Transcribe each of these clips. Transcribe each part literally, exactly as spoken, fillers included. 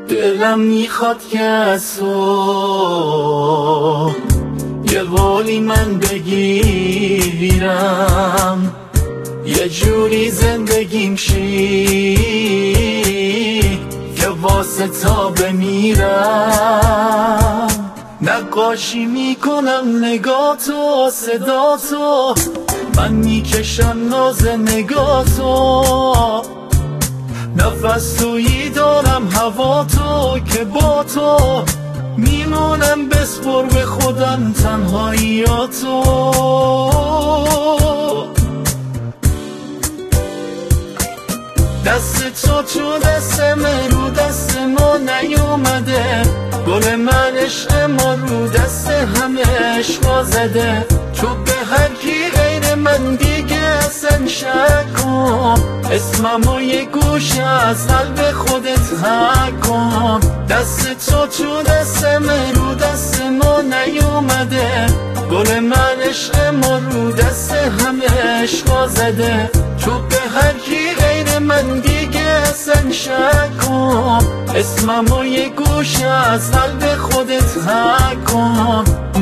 دلم میخواد که از تو یه قولی من بگیرم، یه جوری زندگیم شی که واسه تا بمیرم. نقاشی میکنم نگاتو صداتو، من میکشم ناز نگاتو، نفس تویی دارم هوا تو که با تو میمونم، بسپر به خودم تنهاییاتو. دست تو تو دست من رو دست ما نیومده، گل من عشق ما رو دست همه عشقا زده. تو به هر کی غیر من دیگه اصلا شک کن، اسممو یه گوشه از قلب خودت حک کن. دست تو تو دست من رو دست ما نیومده، گل من عشق ما رو دست همه عشقا زده. تو به هر کی غیر من دیگه اصلا شک کن، اسممو یه گوشه از قلب خودت حک کن.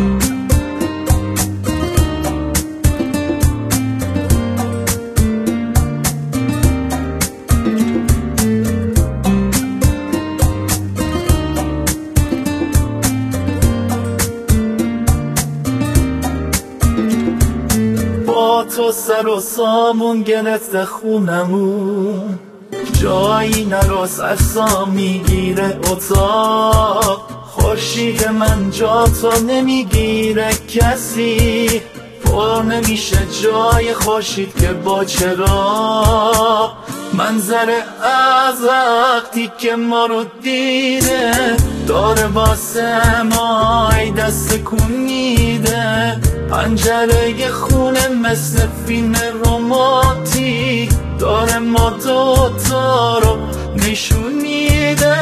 با تو سر و سامون گرفته خونمون، جایی نراس اصلا میگیره اتاق. خورشید من جا تو نمیگیره کسی، پر نمیشه جای خورشید که با چراغ. منظر از وقتی که ما رو دیده، داره واسه ما ای دست کن میده. پنجره خونه مثل فیلم رومانتیک، داره ما دوتا رو نشون میده.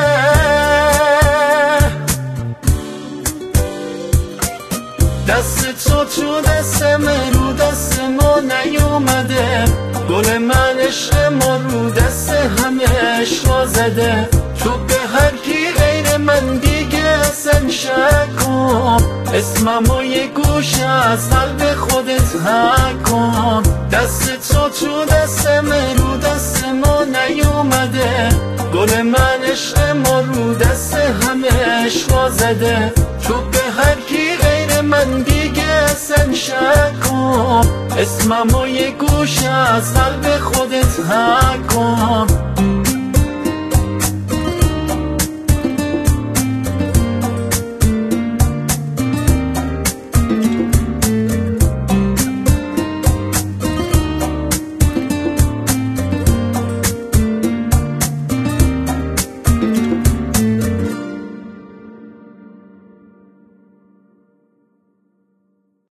دست تو تو دست من رو دست ما نیومده، گل من عشق ما رو دست همه عشقا زده. تو به هر کی غیر من دیگه اصلا شک کن، اسممو یه گوشه از قلب خودت حک کن. دست تو تو دست من رو دست ما نیومده، گل من عشق ما رو دست همه عشقا زده. تو به هر کی غیر من دیگه اصلا شک کن، اسممو یه گوشه از قلب خودت حک کن.